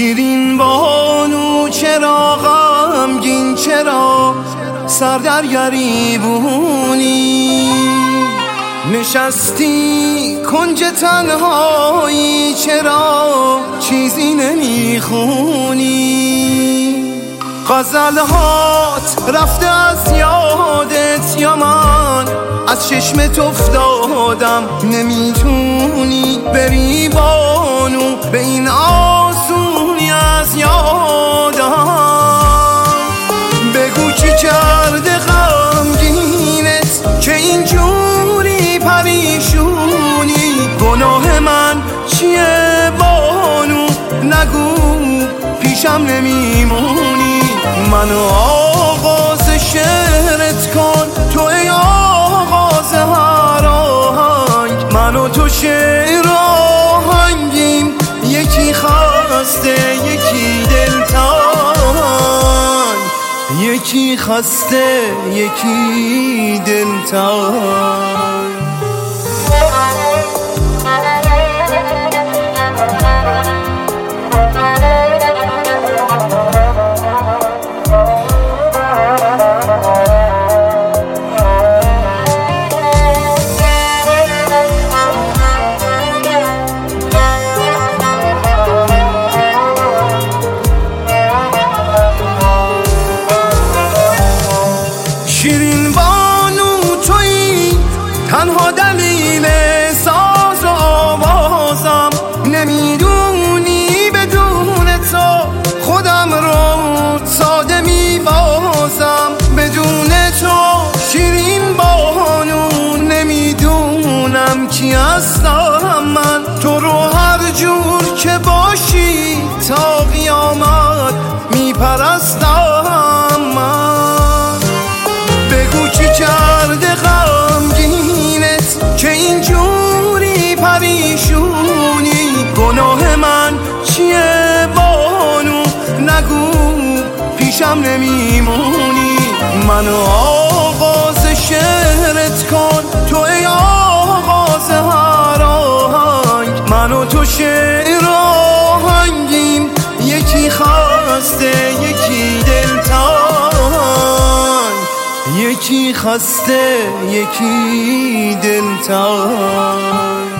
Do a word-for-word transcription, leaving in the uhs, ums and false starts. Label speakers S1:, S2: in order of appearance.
S1: شیرین بانو چرا غمگین، چرا سر در گریبونی نشستی کنج تنهایی، چرا چیزی نمیخونی؟ غزلهات رفته از یادت یا من از چشمت افتادم، نمیتونی بری بانو به این آسونی از یادم. بگو چی کرده غمگینت که اینجوری پریشونی؟ گناه من چیه بانو نگو پیشم نمیمونی؟ منو آغاز شعرت کن تو ای آغاز هر آهنگ، منو تو شعر آهنگیم، یکی خسته یکی دلتنگ، یکی خسته یکی دلتنگ. شیرین بانو تویی تنها دلیل ساز و آوازم، نمیدونی بدون تو خودم رو ساده میبازم. بدون تو شیرین بانو نمیدونم کی هستم من، تو رو هر جور که باشی تا قیامت میپرستم من. بگو چی کرده غمگینت که اینجوری پریشونی؟ گناه من چیه بانو نگو پیشم نمیمونی؟ منو آغاز شعرت کن تو ای آغاز هر آهنگ، منو تو شعر آهنگیم، یکی خسته یکی دلتنگ، یکی خسته یکی دلتنگ.